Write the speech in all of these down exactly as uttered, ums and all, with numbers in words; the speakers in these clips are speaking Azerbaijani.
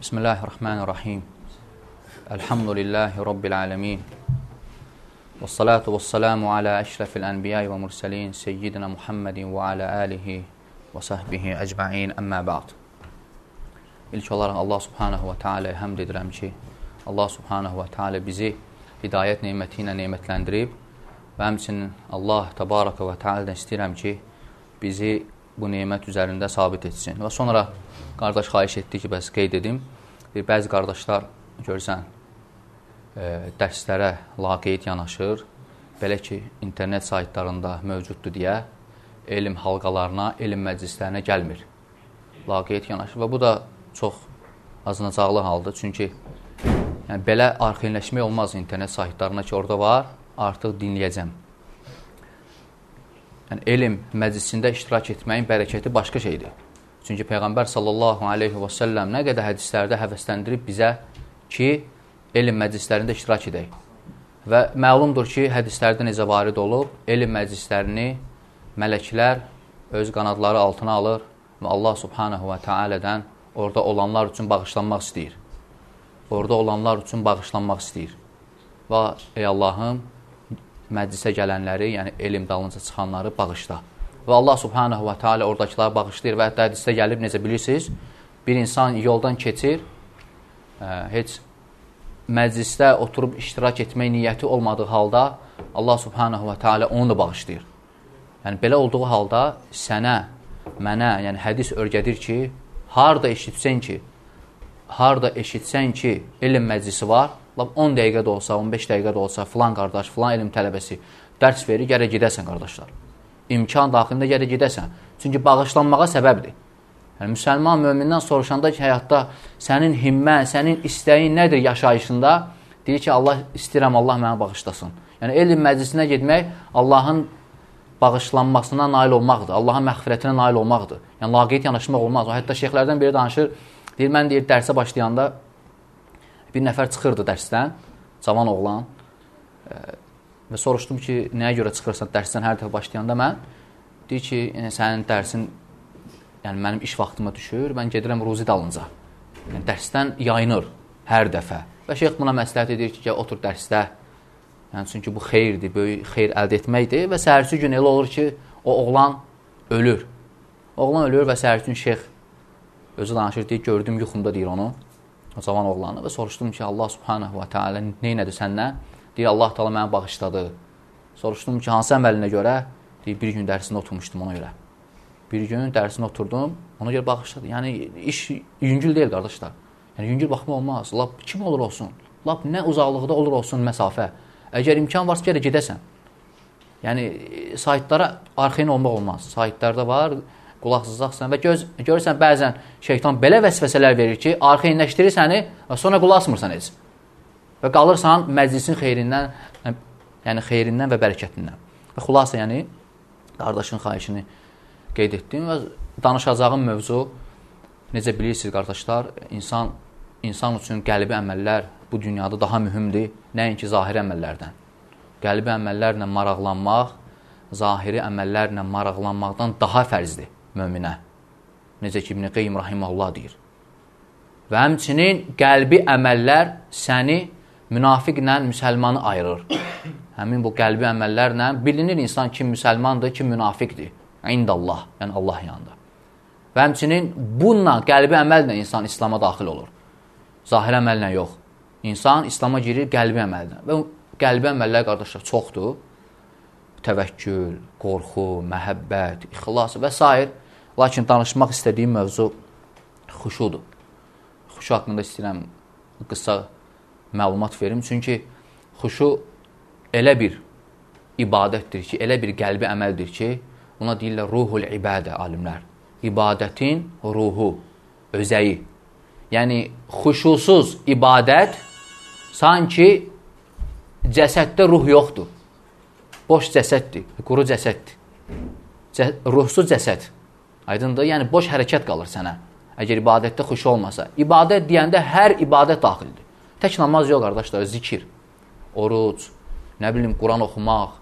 Bismillahirrahmanirrahim. Elhamdülillahi Rabbil alemin. Və salatu və salamu alə əşrəfil ənbiyyə və mürsəlin seyyidina Muhammedin və alə alihi və sahbihi əcməin əmmə ba'd. İlk olaraq Allah subhanahu və teala'ya həmd edirəm ki, Allah subhanahu və teala bizi hidayət neməti ilə nemətləndirib və həmçinin Allah təbaraka və teala'dan istəyirəm ki, bizi bu nemət üzərində sabit etsin. Və sonra qardaş xahiş etdi ki, bəs qeyd edim, bəzi qardaşlar görsən, e, dərslərə laqeyd yanaşır, belə ki, internet saytlarında mövcuddur deyə elm halqalarına, elm məclislərinə gəlmir. Laqeyd yanaşır və bu da çox azınacaqlı haldır. Çünki yəni, belə arxinləşmək olmaz internet saytlarına ki, orada var, artıq dinləyəcəm. Yəni, elm məclisində iştirak etməyin bərəkəti başqa şeydir. Çünki Peyğəmbər sallallahu aleyhi və səlləm nə qədər hədislərdə həvəsləndirib bizə ki, elm məclislərində iştirak edək. Və məlumdur ki, hədislərdə necə varid olub, elm məclislərini mələklər öz qanadları altına alır və Allah subhanahu və teala'dan orada olanlar üçün bağışlanmaq istəyir. Orada olanlar üçün bağışlanmaq istəyir. Və ey Allahım, məclisə gələnləri, yəni elm dalınca çıxanları bağışla. Və Allah subhanahu və teala oradakiları bağışlayır və hətta hədisdə gəlib, necə bilirsiniz, bir insan yoldan keçir, ə, heç məclisdə oturub iştirak etmək niyyəti olmadığı halda Allah subhanahu və teala onu da bağışlayır. Yəni, belə olduğu halda sənə, mənə, yəni hədis örgədir ki, harada eşitsən ki, harada eşitsən ki, elm məclisi var, on dəqiqə də olsa, on beş dəqiqə də olsa, filan qardaş, filan elm tələbəsi dərs verir, gərək gedəsən qardaşlar. İmkan daxilində gərək gedəsən. Çünki bağışlanmağa səbəbdir. Yəni, müsəlman mömindən soruşanda ki, həyatda sənin himmən, sənin istəyin nədir yaşayışında? Deyir ki, Allah istəyirəm, Allah mənə bağışlasın. Yəni, elm məclisinə getmək Allahın bağışlanmasına nail olmaqdır. Allahın məğfirətinə nail olmaqdır. Yəni, laqeyd yanaşmaq olmaz. O, hətta şeyxlərdən biri danışır, deyir, mən deyir, dərsə başlayanda bir nəfər çıxırdı dərsdən, cavan oğlan e, və soruşdum ki, nəyə görə çıxırsan dərsdən hər dəfə başlayanda mən? Deyir ki, yəni, sənin dərsin yəni, mənim iş vaxtıma düşür, mən gedirəm ruzi dalınca. Yəni, dərsdən yayınır hər dəfə. Və şeyx buna məsləhət edir ki, otur dərsdə. Yəni, çünki bu xeyirdir, böyük xeyir əldə etməkdir və səhərsi gün elə olur ki, o oğlan ölür. Oğlan ölür və səhərsi gün şeyx özü danışır, deyir, gördüm yuxumda deyir onu. O cavan oğlanı və soruşdum ki, Allah subhanahu və teala neynədir səndən? Deyir, Allah teala mənə bağışladı. Soruşdum ki, hansı əməlinə görə? Deyir, bir gün dərsində oturmuşdum ona görə. Bir gün dərsində oturdum, ona görə bağışladı. Yəni, iş yüngül deyil, qardaşlar. Yəni, yüngül baxma olmaz. Lap kim olur olsun? Lap nə uzaqlıqda olur olsun məsafə. Əgər imkan varsa, gələ gedəsən. Yəni, saytlara arxeyin olmaq olmaz. Saytlarda var, qulaqsızaqsan və göz, görürsən, bəzən şeytan belə vəsvəsələr verir ki, arxeynləşdirir səni və sonra qulaq asmırsan heç. Və qalırsan məclisin xeyrindən, yəni xeyrindən və bərəkətindən. Və xulasa, yəni, qardaşın xahişini qeyd etdim və danışacağım mövzu, necə bilirsiniz, qardaşlar, insan, insan üçün qəlbi əməllər bu dünyada daha mühümdir, nəinki zahiri əməllərdən. Qəlbi əməllərlə maraqlanmaq, zahiri əməllərlə maraqlanmaqdan daha fərzdir möminə. Necə ki, İbn Qeym rahimehullah deyir. Və həmçinin qəlbi əməllər səni münafiqlə müsəlmanı ayırır. Həmin bu qəlbi əməllərlə bilinir insan kim müsəlmandır, kim münafiqdir. İndallah, yəni Allah yanında. Və həmçinin bununla, qəlbi əməllə insan İslama daxil olur. Zahir əməllə yox. İnsan İslama girir qəlbi əməllə. Və qəlbi əməllər, qardaşlar, çoxdur. Təvəkkül, qorxu, məhəbbət, ixlas və s. Lakin danışmaq istədiyim mövzu xuşudur. Xuşu haqqında istəyirəm qısa məlumat verim. Çünki xuşu elə bir ibadətdir ki, elə bir qəlbi əməldir ki, buna deyirlər ruhul ibadə alimlər. İbadətin ruhu, özəyi. Yəni, xuşusuz ibadət sanki cəsəddə ruh yoxdur. Boş cəsəddir, quru cəsəddir. Cə ruhsuz cəsəd. Aydındır, yəni boş hərəkət qalır sənə. Əgər ibadətdə xuşu olmasa. İbadət deyəndə hər ibadət daxildir. Tək namaz yox, qardaşlar, zikir, oruc, nə bilim, Quran oxumaq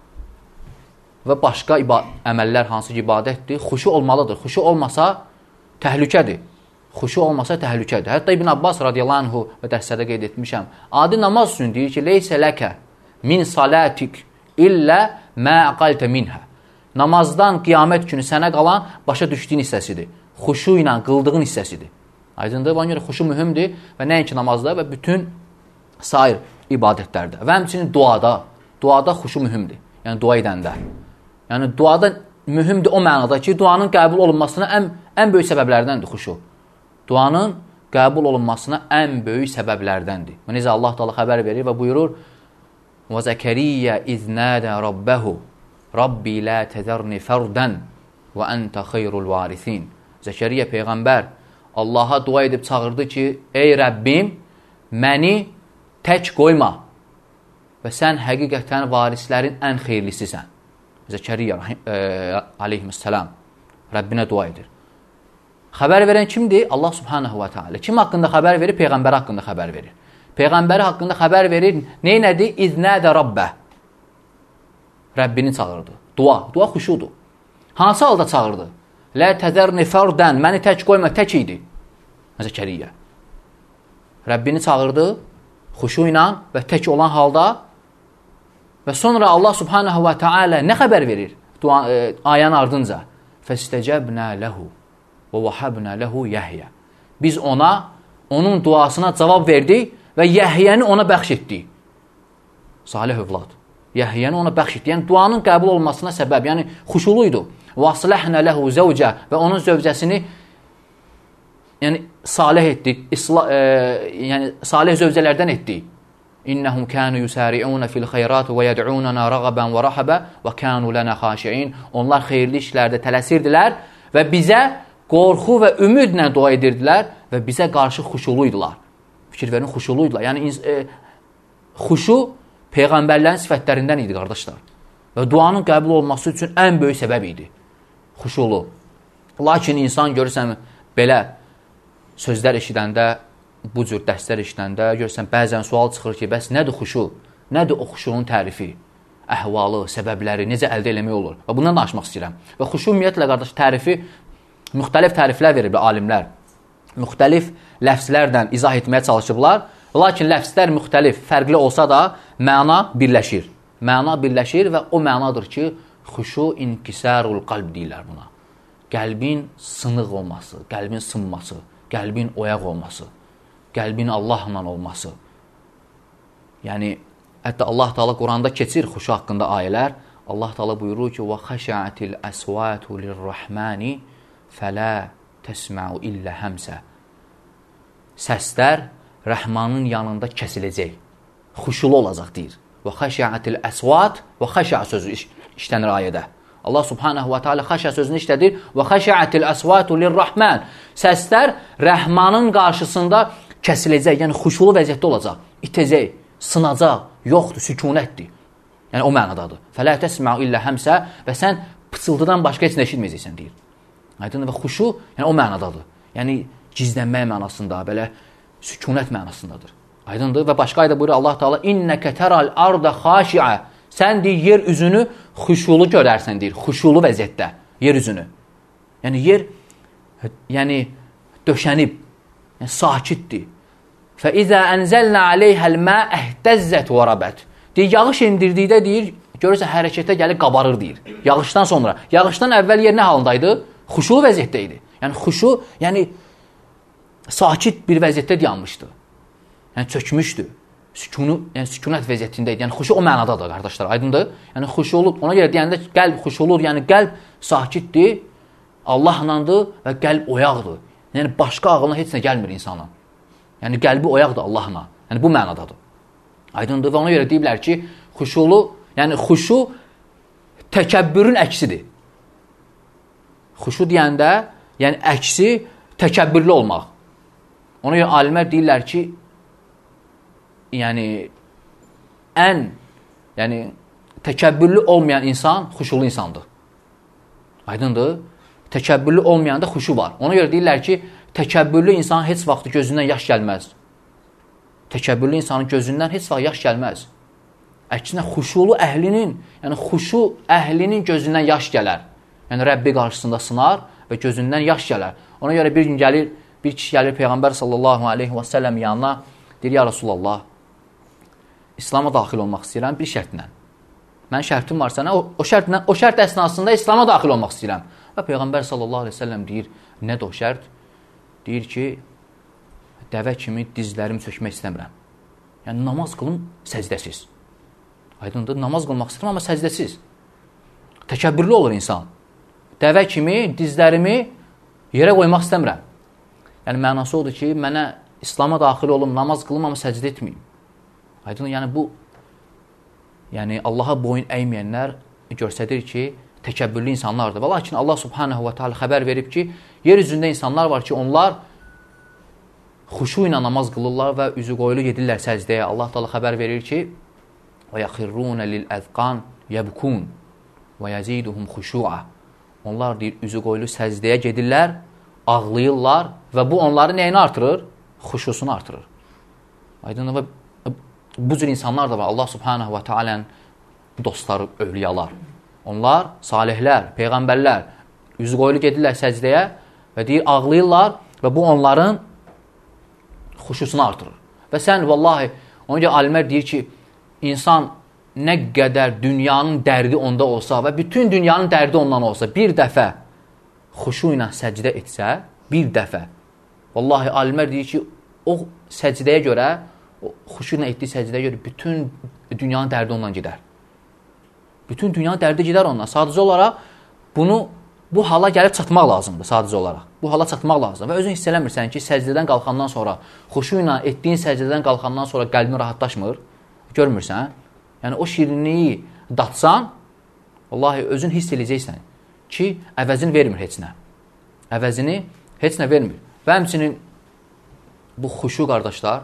və başqa əməllər hansı ki ibadətdir, xuşu olmalıdır. Xuşu olmasa təhlükədir. Xuşu olmasa təhlükədir. Hətta İbn Abbas radiyallahu anhu və dərsədə qeyd etmişəm. Adi namaz üçün deyir ki, leysə ləkə min salatik illə mə aqaltə minhə. Namazdan qiyamət günü sənə qalan başa düşdüyün hissəsidir. Xuşu ilə qıldığın hissəsidir. Aydındır, bana görə xuşu mühümdür və nəinki namazda və bütün sair ibadətlərdə. Və həmçinin duada, duada xuşu mühümdür. Yəni dua edəndə. Yəni duada mühümdür o mənada ki, duanın qəbul olunmasına ən, ən böyük səbəblərdəndir xuşu. Duanın qəbul olunmasına ən böyük səbəblərdəndir. Və necə Allah Teala xəbər verir və buyurur: "Və Zəkəriyyə iz nədə rabbəhu Rabbi la təzərni fərdən və əntə xeyrul varisin." Zəkəriyyə Peyğəmbər Allaha dua edib çağırdı ki, ey Rəbbim, məni tək qoyma və sən həqiqətən varislərin ən xeyirlisisən. Zəkəriyyə e, aleyhissalam Rəbbinə dua edir. Xəbər verən kimdir? Allah subhanahu wa ta'ala. Kim haqqında xəbər verir? Peyğəmbər haqqında xəbər verir. Peyğəmbəri haqqında xəbər verir. Neynədir? İznədə Rabbə. Rəbbini çağırdı. Dua. Dua xuşudur. Hansı halda çağırdı? Lə təzərni fərdən. Məni tək qoyma, tək idi. Zəkəriyyə. Rəbbini çağırdı. Xuşu ilə və tək olan halda və sonra Allah subhanahu wa ta'ala nə xəbər verir? Dua, e, ayənin ardınca. Fəstəcəbnə ləhu və vəhabnə ləhu Yəhyə. Biz ona, onun duasına cavab verdik və Yəhyəni ona bəxş etdik. Salih övlad. Yəhyəni ona bəxş etdik. Yəni duanın qəbul olmasına səbəb, yəni xuşuluydu. Və asləhnə ləhu zəvcə və onun zövcəsini yəni salih etdik, isla, e, yəni salih zövcələrdən etdik. İnnəhum kənu yusari'un fil xeyrat və yəd'unana rəğaban və rəhəbə və kənu lənə xaşiin. Onlar xeyirli işlərdə tələsirdilər və bizə qorxu və ümidlə dua edirdilər və bizə qarşı xuşuluydular. Fikir verin, xuşuluydular. Yəni e, xuşu peyğəmbərlərin sifətlərindən idi, qardaşlar. Və duanın qəbul olması üçün ən böyük səbəb idi. Xuşulu. Lakin insan görürsən belə sözlər eşidəndə, bu cür dərslər eşidəndə görürsən bəzən sual çıxır ki, bəs nədir xuşu? Nədir o xuşunun tərifi? Əhvalı, səbəbləri, necə əldə eləmək olur? Və bundan danışmaq istəyirəm. Və xuşu ümumiyyətlə, qardaş, tərifi müxtəlif təriflər verib alimlər. Müxtəlif ləfslərdən izah etməyə çalışıblar. Lakin ləfslər müxtəlif, fərqli olsa da məna birləşir. Məna birləşir və o mənadır ki, xuşu inkisarul qalb deyirlər buna. Qəlbin sınıq olması, qəlbin sınması, qəlbin oyaq olması, qəlbin Allahla olması. Yəni, hətta Allah Teala Quranda keçir xuşu haqqında ayələr. Allah Teala buyurur ki, وَخَشَعَتِ الْأَسْوَاتُ لِلرَّحْمَانِ فَلَا تَسْمَعُ إِلَّا هَمْسَ. Səslər Rəhmanın yanında kəsiləcək. Xuşulu olacaq deyir. وَخَشَعَتِ الْأَسْوَاتِ وَخَشَعَ sözü iş, işlənir ayədə. Allah subhanahu wa ta'ala xəşə sözünü işlədir. وَخَشَعَتِ الْأَسْوَاتُ لِلرَّحْمَانِ. Səslər Rəhmanın qarşısında kəsiləcək, yəni xuşulu vəziyyətdə olacaq. İtəcək, sınacaq, yoxdur, sükunətdir. Yəni o mənadadır. فَلَا تَسْمَعُ إِلَّا هَمْسَ. Və sən pıçıltıdan başqa heç nə eşitməyəcəksən deyir. Aydın və xuşu yəni o mənadadır. Yəni gizlənmək mənasında, belə sükunət mənasındadır. Aydındır və başqa ayda buyurur Allah Teala İnnəkə təral arda xaşiə. Sən deyir yer üzünü xuşulu görərsən deyir. Xuşulu vəziyyətdə yer üzünü. Yəni yer yəni döşənib, yəni sakitdir. Fəizə ənzəlnə aleyhəl mə əhtəzzət və rabət. Deyir, yağış endirdikdə deyir, görürsən hərəkətə gəlib qabarır deyir. Yağışdan sonra. Yağışdan əvvəl yer nə halındaydı? Xuşulu vəziyyətdə idi. Yəni xuşu, yəni sakit bir vəziyyətdə dayanmışdı. Yəni çökmüşdü. Sükunu, yəni sükunət vəziyyətində idi. Yəni xuşu o mənadadır, qardaşlar. Aydındır? Yəni xuşu olur. Ona görə deyəndə qəlb xuşu olur. Yəni qəlb sakitdir, Allahlandır və qəlb oyaqdır. Yəni başqa ağılına heç nə gəlmir insana. Yəni qəlbi oyaqdır Allahla. Yəni bu mənadadır. Aydındır və ona görə deyiblər ki, xuşulu, yəni xuşu təkəbbürün əksidir. Xuşu deyəndə, yəni əksi təkəbbürlü olmaq. Ona görə alimlər deyirlər ki, yəni ən yəni təkəbbürlü olmayan insan xuşulu insandır. Aydındır? Təkəbbürlü olmayanda xuşu var. Ona görə deyirlər ki, təkəbbürlü insan heç vaxt gözündən yaş gəlməz. Təkəbbürlü insanın gözündən heç vaxt yaş gəlməz. Əksinə xuşulu əhlinin, yəni xuşu əhlinin gözündən yaş gələr. Yəni Rəbbi qarşısında sınar və gözündən yaş gələr. Ona görə bir gün gəlir Bir kişi gəlir Peyğəmbər sallallahu aleyhi və səlləm yanına, deyir, ya Rasulallah, İslam'a daxil olmaq istəyirəm bir şərtlə. Mənim şərtim var sənə, o, o, şərtlə, o şərt əsnasında İslam'a daxil olmaq istəyirəm. Və Peyğəmbər sallallahu aleyhi və səlləm deyir, nədir o şərt? Deyir ki, dəvə kimi dizlərimi çökmək istəmirəm. Yəni, namaz qılım səcdəsiz. Aydındır, namaz qılmaq istəyirəm, amma səcdəsiz. Təkəbbürlü olur insan. Dəvə kimi dizlərimi yerə qoymaq istəmirəm. Yəni, mənası odur ki, mənə İslam'a daxil olum, namaz qılım, amma səcdə etməyim. Aydındır, yəni bu, yəni Allaha boyun əyməyənlər göstərir ki, təkəbbürlü insanlardır. Və lakin Allah subhanahu wa ta'ala xəbər verib ki, yer üzündə insanlar var ki, onlar xuşu ilə namaz qılırlar və üzü qoyulu gedirlər səcdəyə. Allah Taala xəbər verir ki, və yaxirruna lil-əzqan yabkun və yaziduhum xuşu'a. Onlar deyir, üzü qoyulu səcdəyə gedirlər, ağlayırlar və bu onların nəyini artırır? Xuşusunu artırır. Aydın və bu cür insanlar da var. Allah subhanahu wa ta'ala'nın dostları, övliyalar. Onlar salihlər, peyğəmbərlər üzü qoyulu gedirlər səcdəyə və deyir, ağlayırlar və bu onların xuşusunu artırır. Və sən, vallahi, ona görə alimlər deyir ki, insan nə qədər dünyanın dərdi onda olsa və bütün dünyanın dərdi ondan olsa, bir dəfə xuşu ilə səcdə etsə, bir dəfə, vallahi, alimlər deyir ki, o səcdəyə görə, o xuşu ilə etdiyi səcdəyə görə bütün dünyanın dərdi ondan gedər. Bütün dünyanın dərdi gedər ondan. Sadəcə olaraq bunu, bu hala gəlib çatmaq lazımdır, sadəcə olaraq. Bu hala çatmaq lazımdır. Və özün hiss eləmirsən ki, səcdədən qalxandan sonra, xuşu ilə etdiyin səcdədən qalxandan sonra qəlbin rahatlaşmır. Görmürsən? Yəni, o şirinliyi datsan, vallahi, özün hiss eləyəcəksən ki, əvəzini vermir heç nə. Əvəzini heç nə vermir. Və həmçinin bu xuşu, qardaşlar,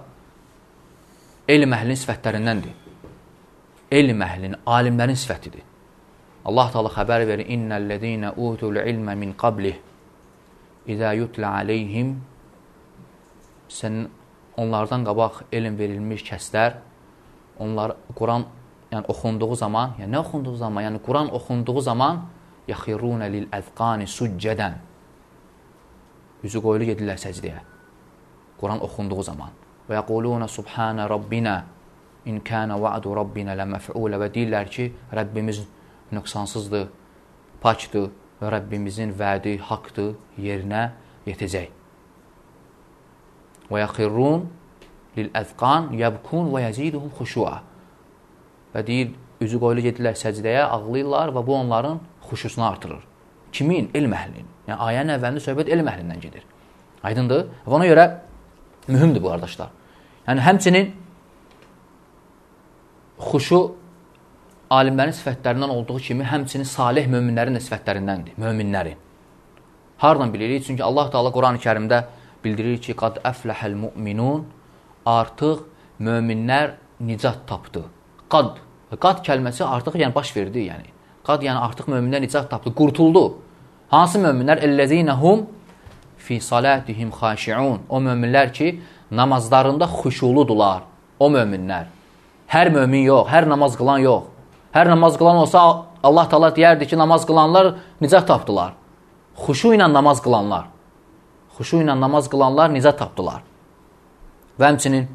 elm əhlinin sifətlərindəndir. Elm əhlinin, alimlərin sifətidir. Allah Teala xəbər verir, İnnəl-ləzīnə utul ilmə min qablih İzə yutlə aleyhim Sən onlardan qabaq elm verilmiş kəslər, onlar Quran yəni, oxunduğu zaman, yəni nə oxunduğu zaman? Yəni Quran oxunduğu zaman yaxirunə lil-əzqani succədən üzü qoyulu gedirlər səcdəyə. Quran oxunduğu zaman. Və yəqulunə subhanə rabbinə İn kənə va'du rabbinə ləməf'ulə və deyirlər ki, Rəbbimiz nöqsansızdır, pakdır və Rəbbimizin vədi haqdır, yerinə yetəcək. Və yaxirrun lil-əzqan yəbkun və yəziduhum xuşu'a. Və deyir, üzü qoyulu gedirlər səcdəyə, ağlayırlar və bu onların xuşusunu artırır. Kimin? Elm əhlinin. Yəni, ayənin əvvəlində söhbət elm əhlindən gedir. Aydındır? Və ona görə mühümdür bu, qardaşlar. Yəni, həmçinin xuşu alimlərin sifətlərindən olduğu kimi, həmçinin salih möminlərin də sifətlərindəndir, möminlərin. Hardan bilirik? Çünki Allah Teala Quran-ı Kərimdə bildirir ki, qad əfləhəl müminun, artıq möminlər nicat tapdı. Qad, qad kəlməsi artıq yəni baş verdi, yəni. Qad yəni artıq möminlər nicat tapdı, qurtuldu. Hansı möminlər? Əlləzinəhum fi salatihim xaşiun. O möminlər ki, namazlarında xuşuludular. O möminlər. Hər mömin yox, hər namaz qılan yox. Hər namaz qılan olsa Allah Teala deyərdi ki, namaz qılanlar nicat tapdılar. Xuşu ilə namaz qılanlar. Xuşu ilə namaz qılanlar nicat tapdılar. Və həmçinin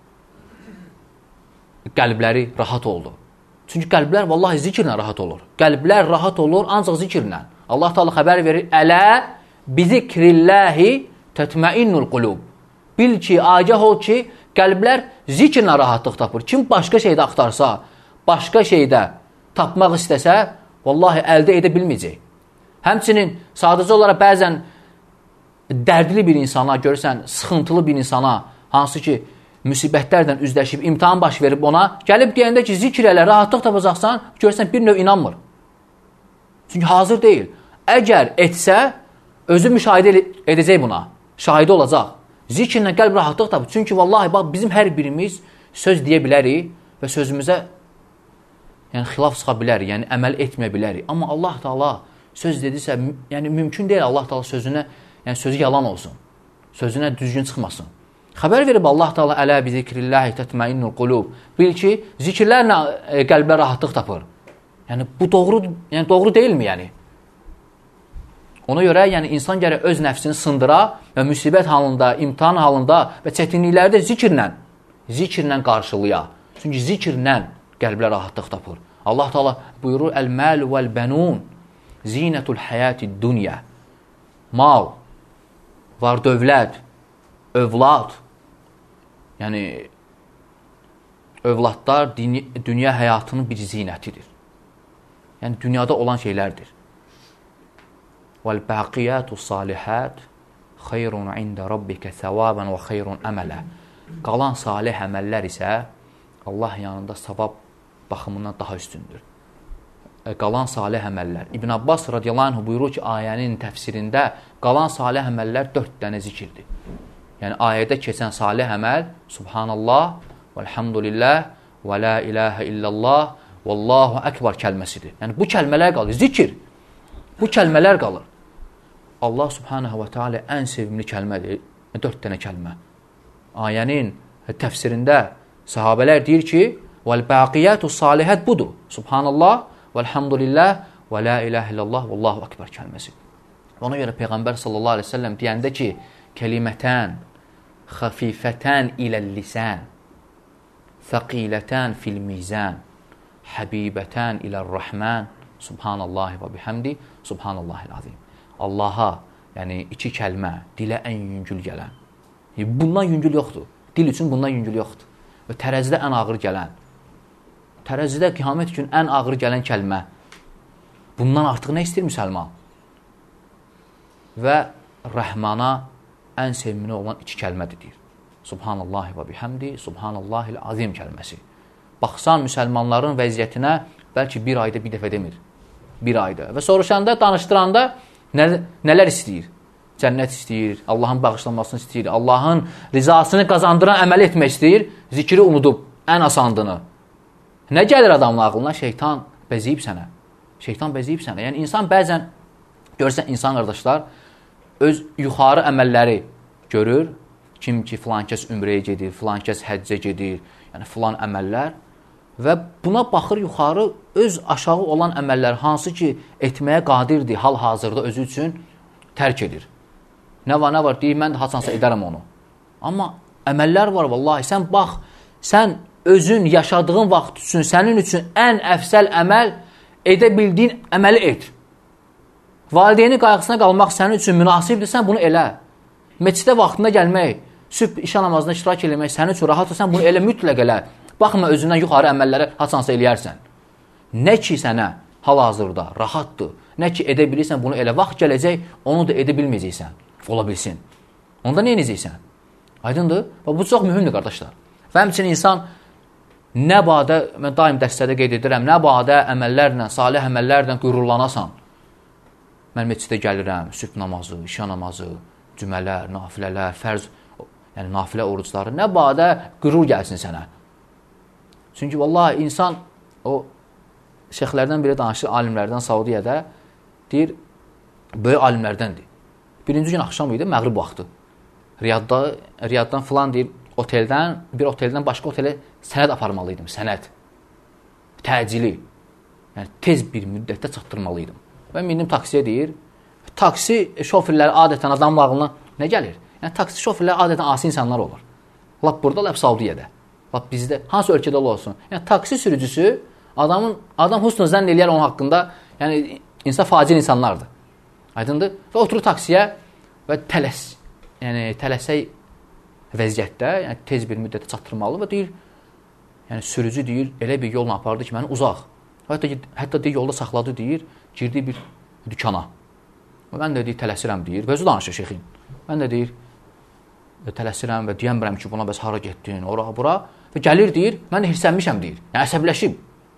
qəlbləri rahat oldu. Çünki qəlblər vallahi zikirlə rahat olur. Qəlblər rahat olur ancaq zikirlə. Allah Teala xəbər verir, Ələ bizikrilləhi tətməinnul qulub. Bil ki, agah ol ki, qəlblər zikirlə rahatlıq tapır. Kim başqa şeydə axtarsa, başqa şeydə tapmaq istəsə, vallahi əldə edə bilməyəcək. Həmçinin sadəcə olaraq bəzən dərdli bir insana, görürsən, sıxıntılı bir insana, hansı ki, müsibətlərdən üzləşib, imtihan baş verib ona, gəlib deyəndə ki, zikr elə, rahatlıq tapacaqsan, görürsən, bir növ inanmır. Çünki hazır deyil. Əgər etsə, özü müşahidə edəcək buna, şahidi olacaq. Zikirlə qəlb rahatlıq tapır. Çünki vallahi bax, bizim hər birimiz söz deyə bilərik və sözümüzə yəni, xilaf sıxa bilərik, yəni əməl etməyə bilərik. Amma Allah Teala söz dedisə, yəni mümkün deyil Allah Teala sözünə, yəni sözü yalan olsun. Sözünə düzgün çıxmasın. Xəbər verib Allah Teala ələ bi zikrilləhi tətməinnul qulub. Bil ki, zikirlərlə e, qəlbə rahatlıq tapır. Yəni bu doğru, yəni doğru deyilmi yəni? Ona görə yəni insan gərək öz nəfsini sındıra və müsibət halında, imtahan halında və çətinliklərdə zikirlə, zikirlə qarşılaya. Çünki zikirlə qəlblə rahatlıq tapır. Allah Teala buyurur: "Əl-mal vəl-bənun zinətul həyatid dunya." Mal, var dövlət, övlad. Yəni övladlar dünya həyatının bir zinətidir. Yəni dünyada olan şeylərdir. "Vəl-baqiyatus salihat xeyrun ində rabbikə səvaban və xeyrun əmələ." Qalan salih əməllər isə Allah yanında savab baxımından daha üstündür. Qalan salih əməllər. İbn Abbas radiyallahu anh buyurur ki, ayənin təfsirində qalan salih əməllər dörd dənə zikirdir. Yəni ayədə keçən salih əməl Subhanallah, vəlhamdülillah, və la ilahə illallah, vallahu əkbar kəlməsidir. Yəni bu kəlmələr qalır, zikir. Bu kəlmələr qalır. Allah subhanahu wa ta'ala ən sevimli kəlmədir, dörd dənə kəlmə. Ayənin təfsirində sahabələr deyir ki, vəl-baqiyatus salihət budur. Subhanallah, vəlhamdülillah, və la ilahə illallah, vallahu əkbar kəlməsi. Ona görə Peyğəmbər sallallahu aleyhi ve sellem deyəndə ki, kəlimətən, xəfifətən iləl-lisən, thəqilətən fil-mizən, həbibətən iləl-rəhmən, subhanallahi və bihamdi, subhanallahil-azim. Allaha, yəni iki kəlmə, dilə ən yüngül gələn. Bundan yüngül yoxdur. Dil üçün bundan yüngül yoxdur. Və tərəzidə ən ağır gələn. Tərəzidə qiyamət üçün ən ağır gələn kəlmə. Bundan artıq nə istəyir müsəlman? Və Rəhmana ən sevimli olan iki kəlmədir deyir. Subhanallahi və bihamdi, subhanallahil-azim kəlməsi. Baxsan müsəlmanların vəziyyətinə bəlkə bir ayda bir dəfə demir. Bir ayda. Və soruşanda, danışdıranda nə, nələr istəyir? Cənnət istəyir, Allahın bağışlanmasını istəyir, Allahın rizasını qazandıran əməl etmək istəyir, zikri unudub, ən asandını. Nə gəlir adamın ağlına? Şeytan bəziyib sənə. Şeytan bəziyib sənə. Yəni insan bəzən, görürsən insan qardaşlar, öz yuxarı əməlləri görür. Kim ki, filan kəs ümrəyə gedir, filan kəs həccə gedir, yəni filan əməllər. Və buna baxır yuxarı öz aşağı olan əməllər, hansı ki, etməyə qadirdir, hal-hazırda özü üçün tərk edir. Nə var, nə var, deyir, mən də haçansa edərəm onu. Amma əməllər var, vallahi, sən bax, sən özün yaşadığın vaxt üçün, sənin üçün ən əfsəl əməl edə bildiyin əməli et. Valideynin qayğısına qalmaq sənin üçün münasibdir, sən bunu elə. Meçidə vaxtında gəlmək, sübh işə namazına iştirak eləmək sənin üçün rahatdır, sən bunu elə mütləq elə. Baxma özündən yuxarı əməllərə haçansa eləyərsən. Nə ki sənə hal-hazırda rahatdır, nə ki edə bilirsən bunu elə. Vaxt gələcək, onu da edə bilməyəcəksən. Ola bilsin. Onda nə edəcəksən? Aydındır? Bu çox mühümdür, qardaşlar. Və həmçinin insan nə badə, mən daim dəstədə qeyd edirəm, nə badə əməllərlə, salih əməllərlə qürurlanasan. Mən meçidə gəlirəm, sübh namazı, işə namazı, cümələr, nafilələr, fərz, yəni nafilə orucları, nə badə qürur gəlsin sənə. Çünki vallahi insan, o şeyxlərdən biri danışır, alimlərdən Saudiyədə, deyir, böyük alimlərdəndir. Birinci gün axşam idi, məğrib vaxtı. Riyadda, Riyaddan filan deyir, oteldən, bir oteldən başqa otelə sənəd aparmalıydım, sənəd. Təcili. Yəni, tez bir müddətdə çatdırmalıydım. Və mindim taksiyə deyir, taksi şofirləri adətən adamın ağlına nə gəlir? Yəni, taksi şofirləri adətən asi insanlar olur. Lap burada, lap Saudiyədə. Lap bizdə, hansı ölkədə olsun. Yəni, taksi sürücüsü, adamın, adam husnun zənn eləyər onun haqqında, yəni, insan facil insanlardır. Aydındır? Və oturur taksiyə və tələs, yəni tələsək vəziyyətdə, yəni tez bir müddətə çatdırmalı və deyir, yəni sürücü deyir, elə bir yolla apardı ki, məni uzaq. Hətta, hətta deyir, yolda saxladı, deyir, girdi bir dükana. Və mən də deyir, tələsirəm, deyir, və özü danışır şeyxin. Mən də deyir, tələsirəm və deyəmirəm ki, buna bəs hara getdin, ora, bura. Və gəlir, deyir, mən də hirsənmişəm, deyir, yəni əsəbləşib.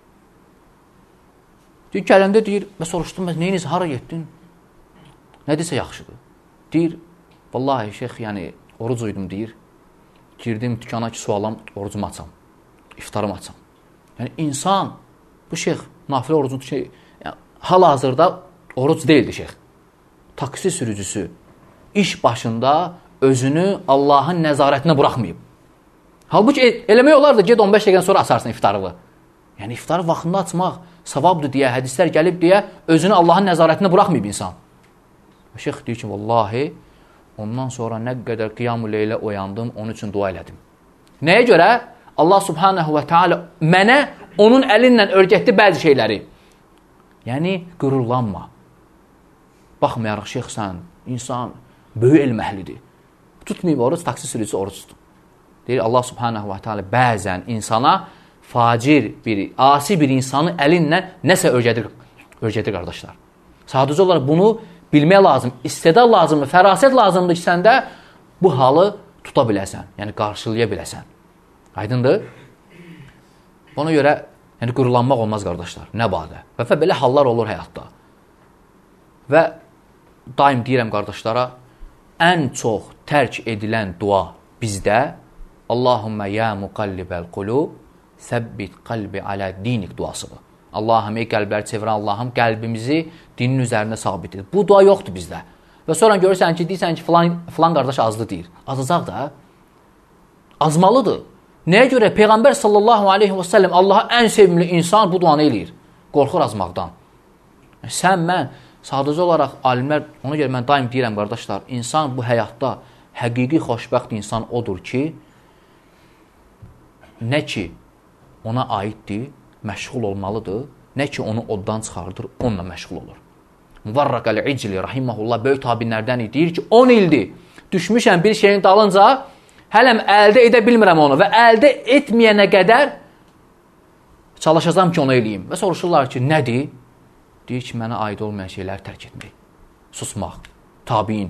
Deyir, gələndə deyir, və soruşdum, bəs neyiniz, hara getdin? Nə desə yaxşıdır. Deyir, vallahi şeyx, yəni oruc uydum, deyir. Girdim dükana ki, sualam, orucumu açam. İftarımı açam. Yəni insan, bu şeyx, nafilə orucunu şey, yəni, hal-hazırda oruc deyildi şeyx. Taksi sürücüsü iş başında özünü Allahın nəzarətinə buraxmayıb. Halbuki eləmək olardı, ged on beş dəqiqədən sonra açarsın iftarını. Yəni iftarı vaxtında açmaq savabdır deyə, hədislər gəlib deyə özünü Allahın nəzarətinə buraxmayıb insan. Şeyx deyir ki, vallahi, ondan sonra nə qədər qiyam-ı leylə oyandım, onun üçün dua elədim. Nəyə görə? Allah subhanahu və teala mənə onun əlinlə öyrətdi bəzi şeyləri. Yəni, qürurlanma. Baxmayaraq, şeyxsən, insan böyük elm əhlidir. Tutmayıb oruç, taksi sürücüsü oruç tutun. Deyir, Allah subhanahu və teala bəzən insana facir bir, asi bir insanı əlinlə nəsə öyrədir, öyrədir qardaşlar. Sadəcə olaraq bunu bilmək lazım, istedad lazımdır, fərasət lazımdır ki, səndə bu halı tuta biləsən, yəni qarşılaya biləsən. Aydındır? Ona görə yəni, qürurlanmaq olmaz qardaşlar, nə badə. Və belə hallar olur həyatda. Və daim deyirəm qardaşlara, ən çox tərk edilən dua bizdə Allahümmə ya muqallibəl qulub səbbit qalbi alə dinik duasıdır. Allahım, ey qəlbləri çevirən Allahım, qəlbimizi dinin üzərində sabit edir. Bu dua yoxdur bizdə. Və sonra görürsən ki, deyirsən ki, filan, filan qardaş azdı deyir. Azacaq da. Azmalıdır. Nəyə görə? Peyğəmbər sallallahu aleyhi və səlləm Allaha ən sevimli insan bu duanı eləyir. Qorxur azmaqdan. Sən, mən, sadəcə olaraq alimlər, ona görə mən daim deyirəm qardaşlar, insan bu həyatda həqiqi xoşbəxt insan odur ki, nə ki ona aiddir, məşğul olmalıdır, nə ki onu oddan çıxardır, onunla məşğul olur. Muvarraq əl-İcli, rahiməhullah, böyük tabinlərdən deyir ki, on ildir, düşmüşəm bir şeyin dalınca, hələm əldə edə bilmirəm onu və əldə etməyənə qədər çalışacağım ki, onu eləyim. Və soruşurlar ki, nədir? Deyir ki, mənə aid olmayan şeyləri tərk etmək, susmaq, tabiin.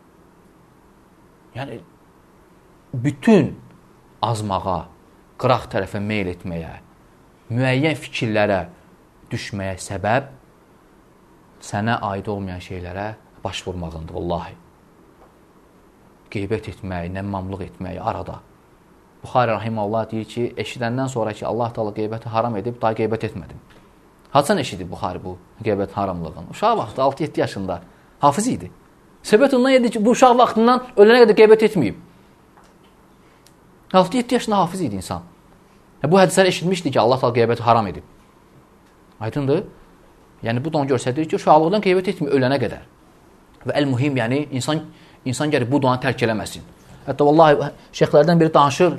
Yəni, bütün azmağa, qıraq tərəfə meyl etməyə, müəyyən fikirlərə düşməyə səbəb sənə aid olmayan şeylərə baş vurmağındır, vallahi. Qeybət etmək, nəmmamlıq etmək arada. Buxari rahiməhullah deyir ki, eşidəndən sonra ki, Allah Teala qeybəti haram edib, daha qeybət etmədim. Haçan eşidib Buxari bu qeybət haramlığını? Uşaq vaxtı altı yeddi yaşında hafız idi. Səbət ondan yedi ki, bu uşaq vaxtından ölənə qədər qeybət etməyib. altı yeddi yaşında hafız idi insan. Bu hədisləri eşitmişdi ki, Allah Teala qeybəti haram edib. Aydındır? Yəni, bu da onu göstərir ki, uşaqlıqdan qeybət etmir ölənə qədər. Və əl-mühim, yəni, insan, insan gəlir bu duanı tərk eləməsin. Hətta, vallahi, şeyxlərdən biri danışır.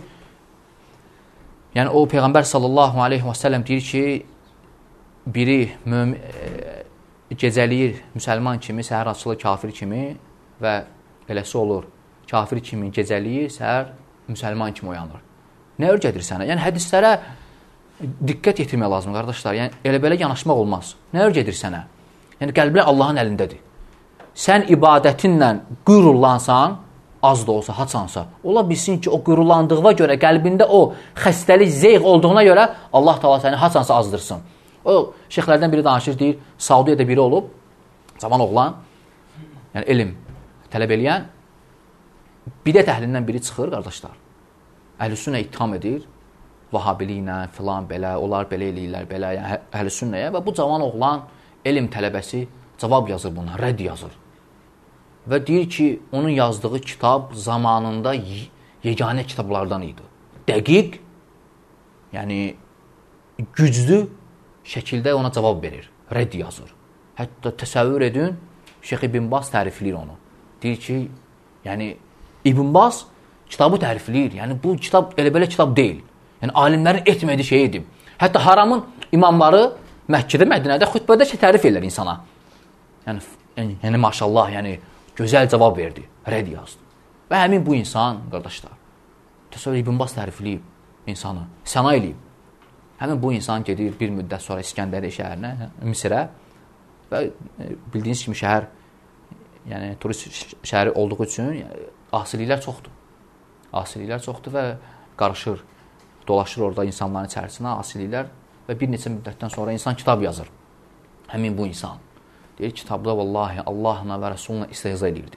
Yəni, o, Peyğəmbər sallallahu aleyhi və səlləm deyir ki, biri mümin, e, gecəliyir müsəlman kimi, səhər açılır kafir kimi və eləsi olur. Kafir kimi gecəliyir, səhər müsəlman kimi oyanır. Nə öyrədir sənə? Yəni, hədislərə diqqət yetirmək lazım, qardaşlar. Yəni, elə-belə yanaşmaq olmaz. Nə öyrədir sənə? Yəni, qəlblə Allahın əlindədir. Sən ibadətinlə qürurlansan, az da olsa, haçansa, ola bilsin ki, o qürurlandığına görə, qəlbində o xəstəlik, zeyq olduğuna görə Allah Teala səni haçansa azdırsın. O, şeyxlərdən biri danışır, deyir, Saudiyədə biri olub, zaman oğlan, yəni elm tələb eləyən, bidət əhlindən biri çıxır, qardaşlar. Əhl-i-sünnə ittiham edir, vahabiliylə, filan, belə, onlar belə eləyirlər, belə, yəni əhl-i-sünnəyə və bu cavan oğlan, elm tələbəsi cavab yazır buna, rədd yazır. Və deyir ki, onun yazdığı kitab zamanında yeganə kitablardan idi. Dəqiq, yəni güclü şəkildə ona cavab verir, rədd yazır. Hətta təsəvvür edin, Şeyx İbn Baz tərifləyir onu. Deyir ki, yəni İbn Baz kitabı tərifləyir. Yəni bu kitab elə-belə kitab deyil. Yəni alimlərin etmədiyi şey idi. Hətta haramın imamları Məkkədə, Mədinədə xütbədə ki, tərif edirlər insana. Yəni, yəni, yəni maşallah, yəni gözəl cavab verdi, rədd yazdı. Və həmin bu insan, qardaşlar, təsəvvür İbn Baz tərifləyib insanı, səna eləyib. Həmin bu insan gedir bir müddət sonra İskəndəriyə şəhərinə, Misirə və bildiyiniz kimi şəhər, yəni turist şəhəri olduğu üçün yəni, asiliklər çoxdur. Asiliklər çoxdur və qarışır, dolaşır orada insanların içərisinə asiliklər və bir neçə müddətdən sonra insan kitab yazır. Həmin bu insan. Deyir, kitabda vallahi Allahla və Rəsuluna istehza edirdi.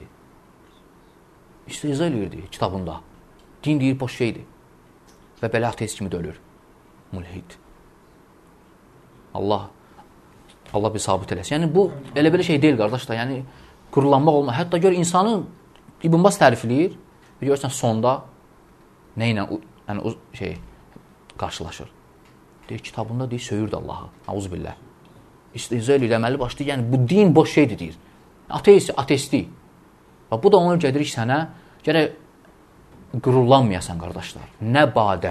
İstehza edirdi kitabında. Din deyir, boş şeydir. Və belə ateist kimi dölür. Mulhid. Allah Allah bir sabit eləsin. Yəni bu elə belə şey deyil, qardaşlar. Yəni qürurlanmaq olmaz. Hətta gör insanın İbn Baz tərifləyir və görürsən sonda nə ilə yəni, o şey qarşılaşır. Deyir, kitabında deyir, söyürdü Allahı. Auzubillah. İstehza edir, əməli başlayır. Yəni bu din boş şeydir deyir. Ateist, ateistlik. Bu da onu öyrədir ki, sənə gərək qürurlanmayasan, qardaşlar. Nə badə.